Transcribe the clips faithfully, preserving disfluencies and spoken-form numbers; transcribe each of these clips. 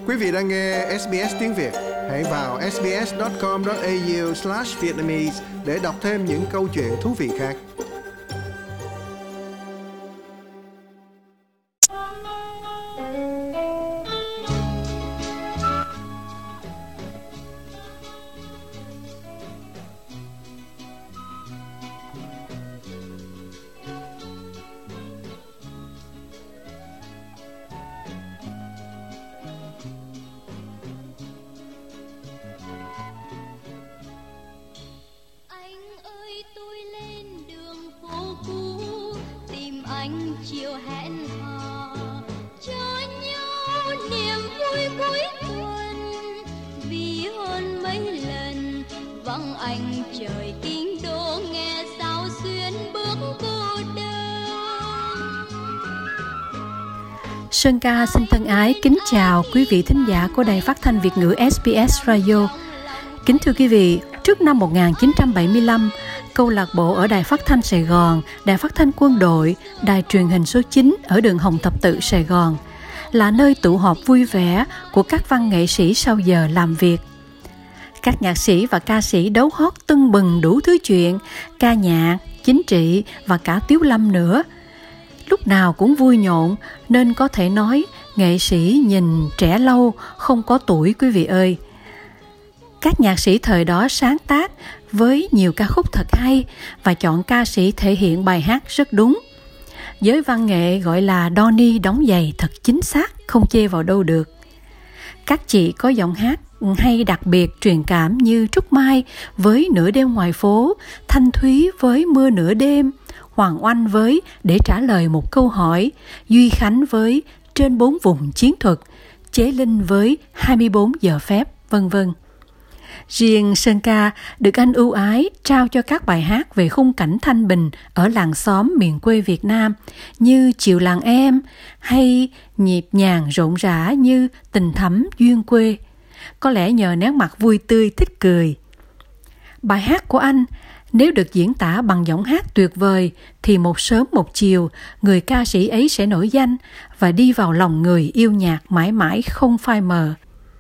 Quý vị đang nghe ét bê ét tiếng Việt. Hãy vào sbs chấm com chấm a u slash vietnamese để đọc thêm những câu chuyện thú vị khác. Sơn Ca xin thân ái kính chào quý vị thính giả của Đài Phát thanh Việt ngữ ét bê ét Radio. Kính thưa quý vị, trước năm một nghìn chín trăm bảy mươi lăm, câu lạc bộ ở Đài Phát thanh Sài Gòn, Đài Phát thanh Quân đội, Đài truyền hình số chín ở đường Hồng Thập Tự, Sài Gòn là nơi tụ họp vui vẻ của các văn nghệ sĩ sau giờ làm việc. Các nhạc sĩ và ca sĩ đấu hót tưng bừng đủ thứ chuyện, ca nhạc, chính trị và cả tiếu lâm nữa. Lúc nào cũng vui nhộn nên có thể nói nghệ sĩ nhìn trẻ lâu không có tuổi quý vị ơi. Các nhạc sĩ thời đó sáng tác với nhiều ca khúc thật hay và chọn ca sĩ thể hiện bài hát rất đúng. Giới văn nghệ gọi là đo ni đóng giày thật chính xác, không chê vào đâu được. Các chị có giọng hát hay đặc biệt truyền cảm như Trúc Mai với Nửa đêm ngoài phố, Thanh Thúy với Mưa nửa đêm, Hoàng Oanh với Để trả lời một câu hỏi, Duy Khánh với Trên bốn vùng chiến thuật, Chế Linh với hai mươi bốn giờ phép, vân vân. Riêng Sơn Ca được anh ưu ái trao cho các bài hát về khung cảnh thanh bình ở làng xóm miền quê Việt Nam như Chiều làng em hay nhịp nhàng rộn rã như Tình thắm duyên quê. Có lẽ nhờ nét mặt vui tươi thích cười. Bài hát của anh nếu được diễn tả bằng giọng hát tuyệt vời thì một sớm một chiều người ca sĩ ấy sẽ nổi danh và đi vào lòng người yêu nhạc mãi mãi không phai mờ.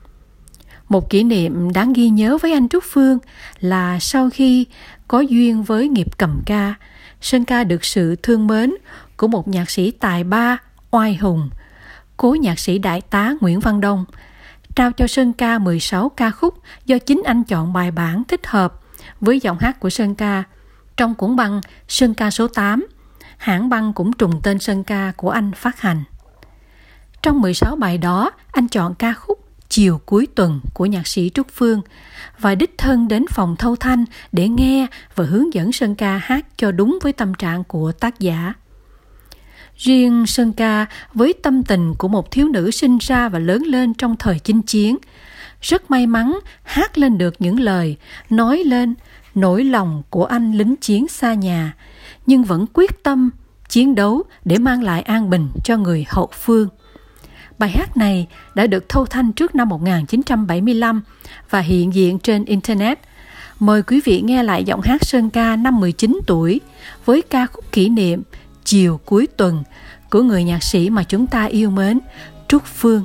Một kỷ niệm đáng ghi nhớ với anh Trúc Phương là sau khi có duyên với nghiệp cầm ca, Sơn Ca được sự thương mến của một nhạc sĩ tài ba oai hùng, cố nhạc sĩ đại tá Nguyễn Văn Đông, trao cho Sơn Ca mười sáu ca khúc do chính anh chọn bài bản thích hợp với giọng hát của Sơn Ca. Trong cuốn băng Sơn Ca số tám, hãng băng cũng trùng tên Sơn Ca của anh phát hành. Trong mười sáu bài đó, anh chọn ca khúc Chiều cuối tuần của nhạc sĩ Trúc Phương và đích thân đến phòng thâu thanh để nghe và hướng dẫn Sơn Ca hát cho đúng với tâm trạng của tác giả. Riêng Sơn Ca với tâm tình của một thiếu nữ sinh ra và lớn lên trong thời chinh chiến, rất may mắn hát lên được những lời nói lên nỗi lòng của anh lính chiến xa nhà, nhưng vẫn quyết tâm chiến đấu để mang lại an bình cho người hậu phương. Bài hát này đã được thâu thanh trước năm một nghìn chín trăm bảy mươi lăm và hiện diện trên Internet. Mời quý vị nghe lại giọng hát Sơn Ca năm mười chín tuổi với ca khúc kỷ niệm Chiều cuối tuần của người nhạc sĩ mà chúng ta yêu mến, Trúc Phương.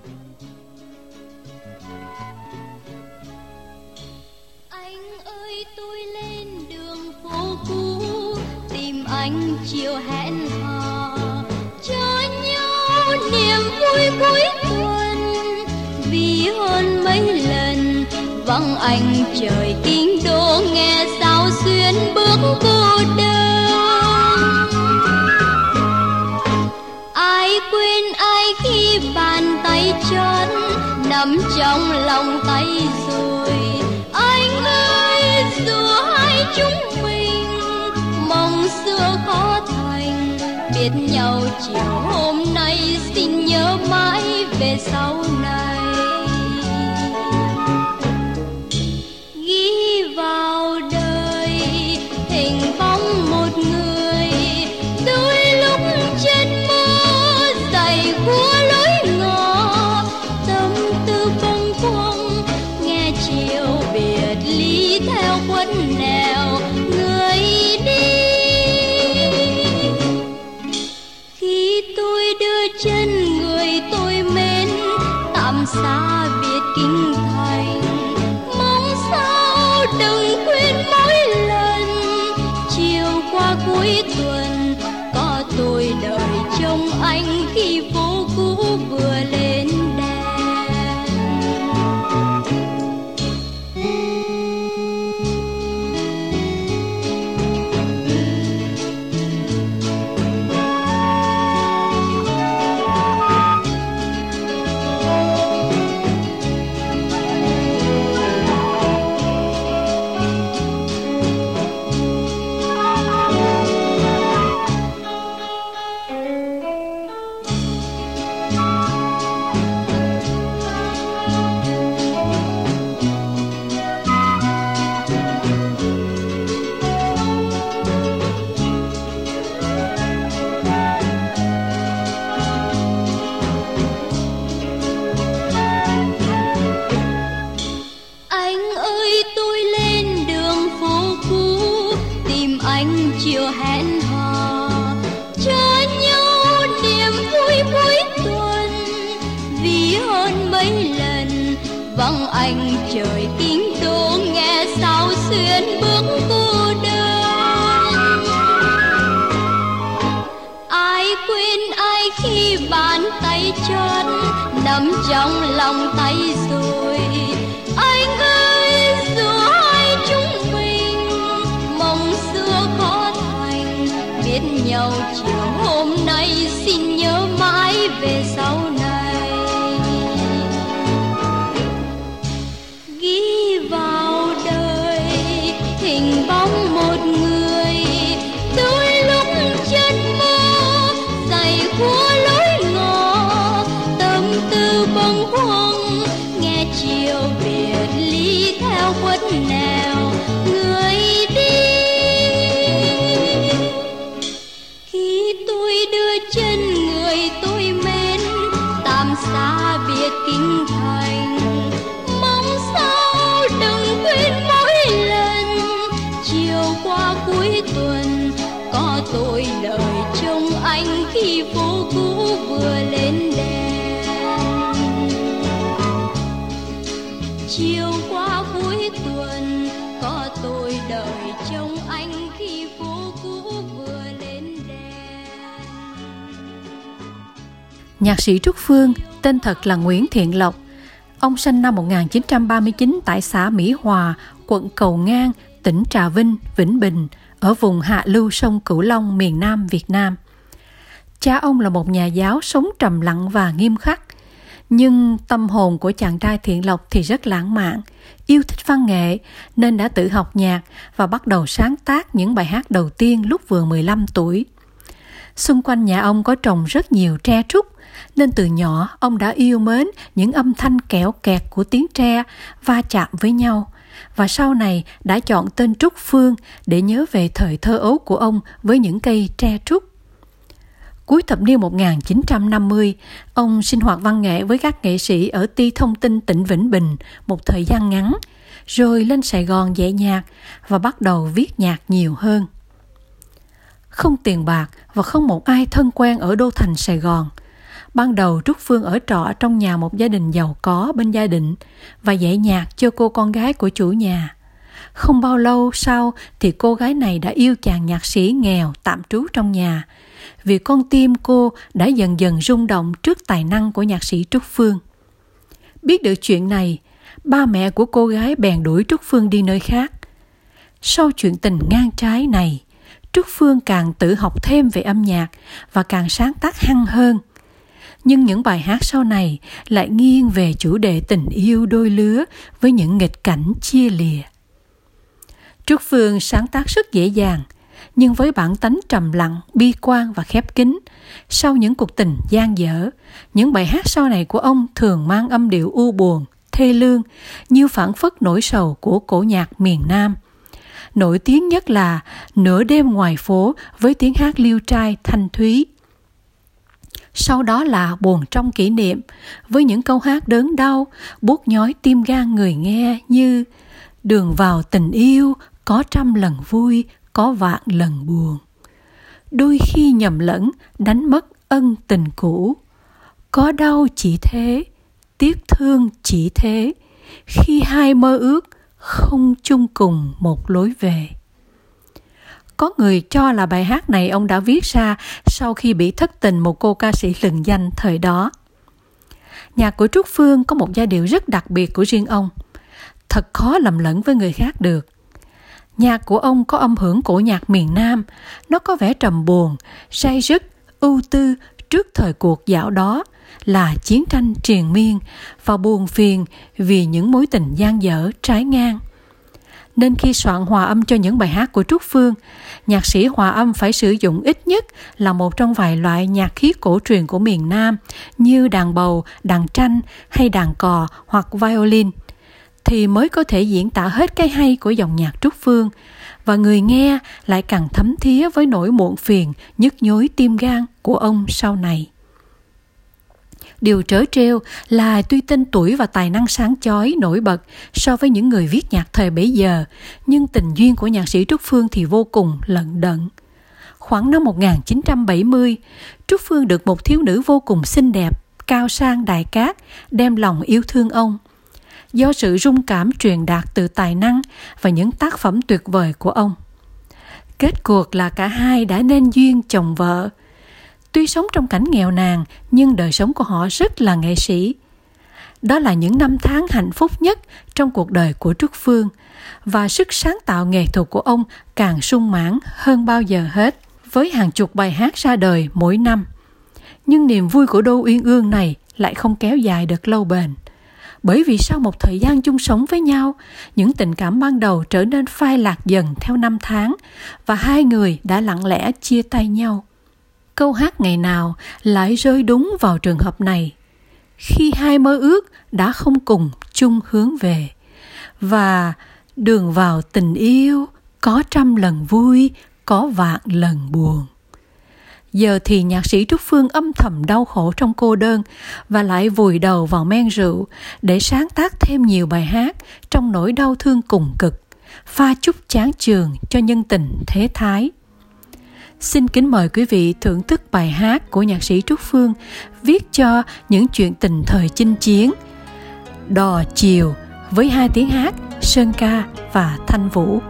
Anh ơi, tôi lên đường phố cũ tìm anh chiều hẹn hò cho nhau niềm vui cuối tuần, vì hơn mấy lần vắng anh trời kinh đô nghe sao xuyên bước cô đơn. Ai quên ai khi bàn tay trơn nắm trong lòng tay rồi. Anh ơi, dù hai chúng mình mong xưa khó thành, biết nhau chiều hôm nay xin nhớ mãi về sau này. Ghi vào đời hình bóng một người, đôi lúc trên mơ dày của lối ngõ, tâm tư bâng khuâng nghe chiều biệt ly theo khuất nẻo người đi. Khi tôi đưa chân người tôi mến tạm xa Việt Kinh Thành. Mong sao đừng quên mỗi lần chiều qua cuối tuần có tôi đợi trông anh khi phố cũ vừa lên đèn. Chiều hẹn hò cho nhau niềm vui cuối tuần, vì hơn mấy lần vắng anh trời kinh đô nghe sao xuyên bước cô đơn. Ai quên ai khi bàn tay chân nắm trong lòng tay rồi. Anh ơi dù hai chúng mình mong xưa khó biết nhau chiều hôm nay, xin nhớ mãi về sau này. Ghi vào đời hình bóng một người, đôi lúc chân mơ dày khua lối ngõ, tâm tư bâng khuâng nghe chiều biệt ly theo khuất nẻo người đi. Chân người tôi mến tạm xa Biệt Kinh Thành. Mong sao đừng quên mỗi lần chiều qua cuối tuần có tôi đợi trông anh khi phố cũ vừa lên đèn. Chiều qua cuối tuần có tôi đợi trông anh khi phố cũ vừa lên đèn. Nhạc sĩ Trúc Phương, tên thật là Nguyễn Thiện Lộc. Ông sinh năm một nghìn chín trăm ba mươi chín tại xã Mỹ Hòa, quận Cầu Ngang, tỉnh Trà Vinh, Vĩnh Bình, ở vùng hạ lưu sông Cửu Long, miền Nam Việt Nam. Cha ông là một nhà giáo sống trầm lặng và nghiêm khắc. Nhưng tâm hồn của chàng trai Thiện Lộc thì rất lãng mạn, yêu thích văn nghệ nên đã tự học nhạc và bắt đầu sáng tác những bài hát đầu tiên lúc vừa mười lăm tuổi. Xung quanh nhà ông có trồng rất nhiều tre trúc, nên từ nhỏ ông đã yêu mến những âm thanh kẽo kẹt của tiếng tre va chạm với nhau, và sau này đã chọn tên Trúc Phương để nhớ về thời thơ ấu của ông với những cây tre trúc. Cuối thập niên một nghìn chín trăm năm mươi, ông sinh hoạt văn nghệ với các nghệ sĩ ở Ty Thông Tin tỉnh Vĩnh Bình một thời gian ngắn, rồi lên Sài Gòn dạy nhạc và bắt đầu viết nhạc nhiều hơn. Không tiền bạc và không một ai thân quen ở đô thành Sài Gòn, ban đầu Trúc Phương ở trọ trong nhà một gia đình giàu có bên Gia Định và dạy nhạc cho cô con gái của chủ nhà. Không bao lâu sau thì cô gái này đã yêu chàng nhạc sĩ nghèo tạm trú trong nhà, vì con tim cô đã dần dần rung động trước tài năng của nhạc sĩ Trúc Phương. Biết được chuyện này, ba mẹ của cô gái bèn đuổi Trúc Phương đi nơi khác. Sau chuyện tình ngang trái này, Trúc Phương càng tự học thêm về âm nhạc và càng sáng tác hăng hơn. Nhưng những bài hát sau này lại nghiêng về chủ đề tình yêu đôi lứa với những nghịch cảnh chia lìa. Trúc Phương sáng tác rất dễ dàng, nhưng với bản tánh trầm lặng, bi quan và khép kín. Sau những cuộc tình dang dở, những bài hát sau này của ông thường mang âm điệu u buồn, thê lương, như phảng phất nỗi sầu của cổ nhạc miền Nam. Nổi tiếng nhất là Nửa đêm ngoài phố với tiếng hát liêu trai thanh thúy. Sau đó là Buồn trong kỷ niệm với những câu hát đớn đau, buốt nhói tim gan người nghe như Đường vào tình yêu có trăm lần vui, có vạn lần buồn. Đôi khi nhầm lẫn đánh mất ân tình cũ. Có đau chỉ thế, tiếc thương chỉ thế, khi hai mơ ước không chung cùng một lối về. Có người cho là bài hát này ông đã viết ra sau khi bị thất tình một cô ca sĩ lừng danh thời đó. Nhạc của Trúc Phương có một giai điệu rất đặc biệt của riêng ông, thật khó lầm lẫn với người khác được. Nhạc của ông có âm hưởng cổ nhạc miền Nam, nó có vẻ trầm buồn, day dứt, ưu tư trước thời cuộc dạo đó là chiến tranh triền miên và buồn phiền vì những mối tình dang dở trái ngang. Nên khi soạn hòa âm cho những bài hát của Trúc Phương, nhạc sĩ hòa âm phải sử dụng ít nhất là một trong vài loại nhạc khí cổ truyền của miền Nam như đàn bầu, đàn tranh hay đàn cò hoặc violin, thì mới có thể diễn tả hết cái hay của dòng nhạc Trúc Phương, và người nghe lại càng thấm thía với nỗi muộn phiền, nhức nhối tim gan của ông sau này. Điều trớ trêu là tuy tên tuổi và tài năng sáng chói nổi bật so với những người viết nhạc thời bấy giờ, nhưng tình duyên của nhạc sĩ Trúc Phương thì vô cùng lận đận. Khoảng năm một nghìn chín trăm bảy mươi, Trúc Phương được một thiếu nữ vô cùng xinh đẹp, cao sang đại cát đem lòng yêu thương ông. Do sự rung cảm truyền đạt từ tài năng và những tác phẩm tuyệt vời của ông, kết cuộc là cả hai đã nên duyên chồng vợ. Tuy sống trong cảnh nghèo nàn, nhưng đời sống của họ rất là nghệ sĩ. Đó là những năm tháng hạnh phúc nhất trong cuộc đời của Trúc Phương, và sức sáng tạo nghệ thuật của ông càng sung mãn hơn bao giờ hết, với hàng chục bài hát ra đời mỗi năm. Nhưng niềm vui của đôi uyên ương này lại không kéo dài được lâu bền, bởi vì sau một thời gian chung sống với nhau, những tình cảm ban đầu trở nên phai lạc dần theo năm tháng, và hai người đã lặng lẽ chia tay nhau. Câu hát ngày nào lại rơi đúng vào trường hợp này, khi hai mơ ước đã không cùng chung hướng về, và đường vào tình yêu có trăm lần vui, có vạn lần buồn. Giờ thì nhạc sĩ Trúc Phương âm thầm đau khổ trong cô đơn và lại vùi đầu vào men rượu để sáng tác thêm nhiều bài hát trong nỗi đau thương cùng cực, pha chút chán chường cho nhân tình thế thái. Xin kính mời quý vị thưởng thức bài hát của nhạc sĩ Trúc Phương viết cho những chuyện tình thời chinh chiến, Đò Chiều, với hai tiếng hát Sơn Ca và Thanh Vũ.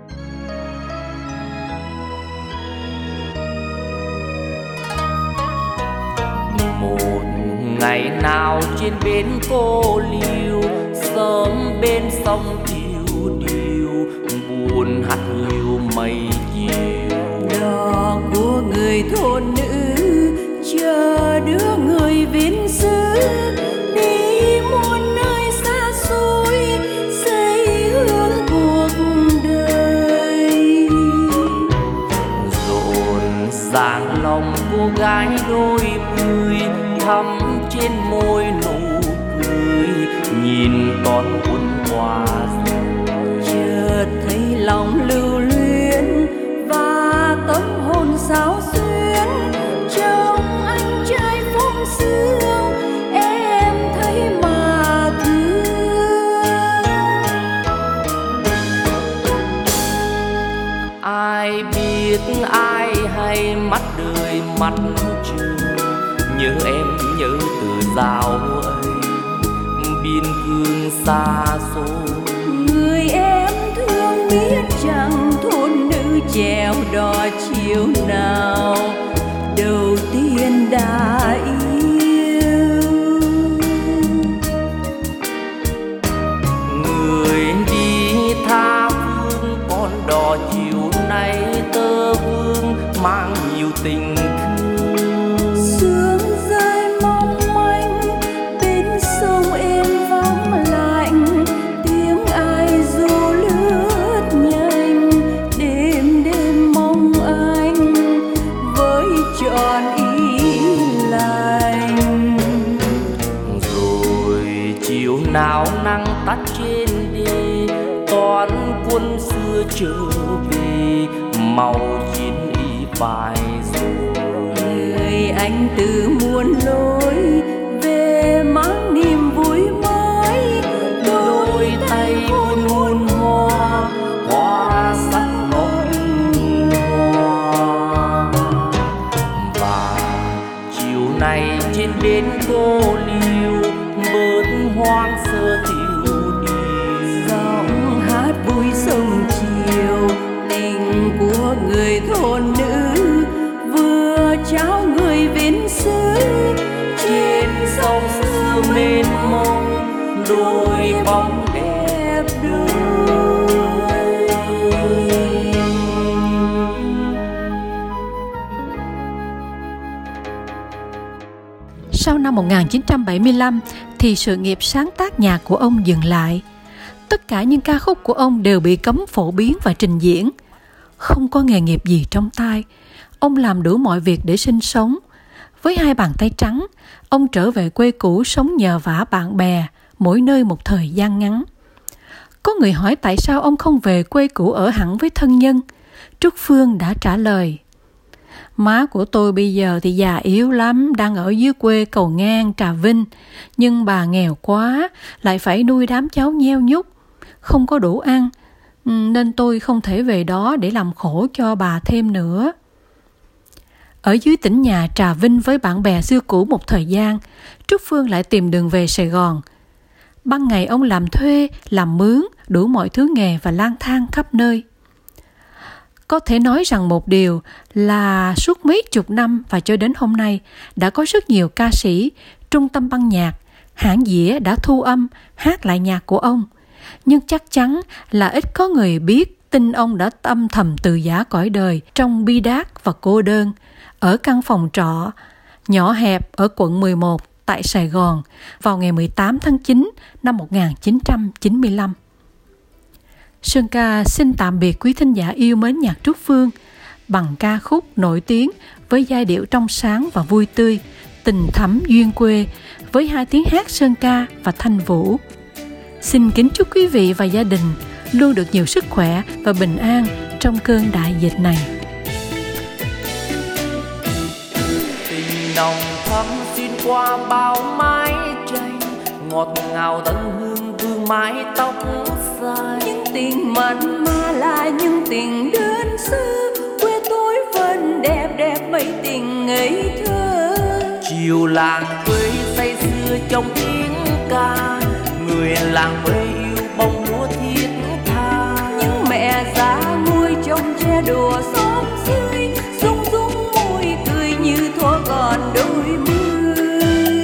Một ngày nào trên bến cô liêu, sớm bên sông thiêu điêu, buồn hắt hiu mây chiều. Đò của người thôn nữ chờ đưa người viên xứ đi muôn nơi xa xôi, xây hướng cuộc đời. Rộn ràng lòng cô gái đôi mươi, thắm trên môi nụ cười, nhìn con quân qua rồi. Chợt thấy lòng lưu luyến và tâm hồn xao xuyến, trong anh trai phong sương em thấy mà thương. Ai biết ai hay mắt đời mắt trường, nhớ em nhớ từ dạo ấy biên cương xa xôi. Người em thương biết rằng thôn nữ chèo đò chiều nào đầu tiên đã yêu. Người đi tha phương con đò chiều nay tơ vương mang nhiều tình thương. Sương rơi mong manh bên sông êm vắng lạnh, tiếng ai ru lướt nhanh, đêm đêm mong anh với trọn ý lành. Rồi chiều nào nắng tắt trên đê, toán quân xưa trở về, màu chiến y phai rồi. Người anh từ muôn lối về mang niềm vui mới, Đôi tay hôn hôn hoa, hoa sắc hồng hoa. Và chiều nay trên bến cô liêu, bờ hoang sơ thiếu đi. Giọng hát vui sông chiều, tình của người thôn nữ vừa trao người viễn xứ. Trên sông xưa mênh mông đôi bóng đẹp đôi. Sau năm một nghìn chín trăm bảy mươi lăm thì sự nghiệp sáng tác nhạc của ông dừng lại. Tất cả những ca khúc của ông đều bị cấm phổ biến và trình diễn. Không có nghề nghiệp gì trong tay, ông làm đủ mọi việc để sinh sống. Với hai bàn tay trắng, ông trở về quê cũ sống nhờ vả bạn bè, mỗi nơi một thời gian ngắn. Có người hỏi tại sao ông không về quê cũ ở hẳn với thân nhân. Trúc Phương đã trả lời: má của tôi bây giờ thì già yếu lắm, đang ở dưới quê Cầu Ngang, Trà Vinh. Nhưng bà nghèo quá, lại phải nuôi đám cháu nheo nhúc, không có đủ ăn, nên tôi không thể về đó để làm khổ cho bà thêm nữa. Ở dưới tỉnh nhà Trà Vinh với bạn bè xưa cũ một thời gian, Trúc Phương lại tìm đường về Sài Gòn. Ban ngày ông làm thuê, làm mướn, đủ mọi thứ nghề và lang thang khắp nơi. Có thể nói rằng một điều là suốt mấy chục năm và cho đến hôm nay đã có rất nhiều ca sĩ, trung tâm ban nhạc, hãng dĩa đã thu âm, hát lại nhạc của ông. Nhưng chắc chắn là ít có người biết tin ông đã âm thầm từ giã cõi đời trong bi đát và cô đơn, ở căn phòng trọ nhỏ hẹp ở quận mười một tại Sài Gòn vào ngày mười tám tháng chín năm một nghìn chín trăm chín mươi lăm. Sơn Ca xin tạm biệt quý thính giả yêu mến nhạc Trúc Phương bằng ca khúc nổi tiếng với giai điệu trong sáng và vui tươi, Tình Thắm Duyên Quê, với hai tiếng hát Sơn Ca và Thanh Vũ. Xin kính chúc quý vị và gia đình luôn được nhiều sức khỏe và bình an trong cơn đại dịch này. Tình nồng thắm xuyên qua bao mái tranh, ngọt ngào tận hương vương mái tóc dài. Những tình mặn mà là những tình đơn sơ, quê tôi vẫn đẹp đẹp mấy tình ngây thơ. Chiều làng quê say sưa trong tiếng ca, người làng quê yêu bông lúa thiết tha. Những mẹ già ngồi trong che đùa xóm dưới, rung rung môi cười như thuở còn đôi mươi.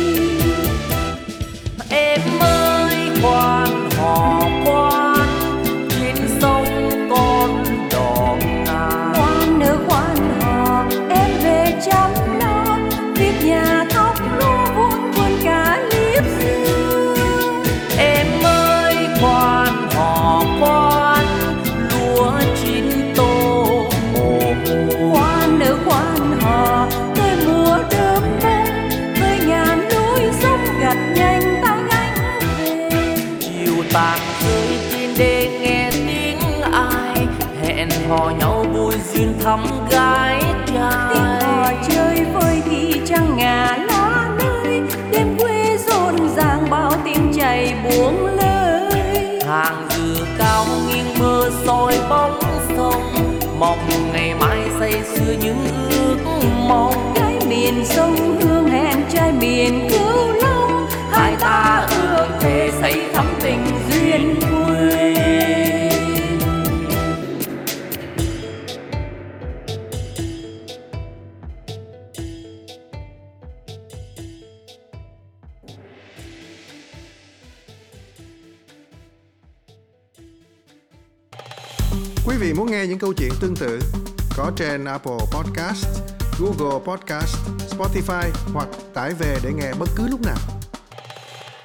Em ơi quan họ quan, trên sông con đò ngà. Khoan nỡ khoan hò, em về chăm lo, việc nhà thóc lúa vun vườn cả liếp xưa. Em ơi quan họ quan, lúa chín tô mồ hồ. Khoan nỡ khoan hò, tới mùa đơm bông, tới ngàn núi sông gặt nhanh ta gánh về. Chiều tàn rơi trên đê nghe tiếng ai, hẹn hò nhau vui duyên thắm gái trai. Tiếng hò chơi vơi thì trăng ngả lá nơi, đêm quê rộn ràng bao tim chảy buông lời. Hàng dừa cao nghiêng mơ soi bóng sông, mong ngày mai say sưa những ước mong. Cái miền sông hương hẹn trai miền Cửu Long, Hai ta ước thề say thắm tình duyên quê. Quý vị muốn nghe những câu chuyện tương tự có trên Apple Podcast, Google Podcast, Spotify hoặc tải về để nghe bất cứ lúc nào.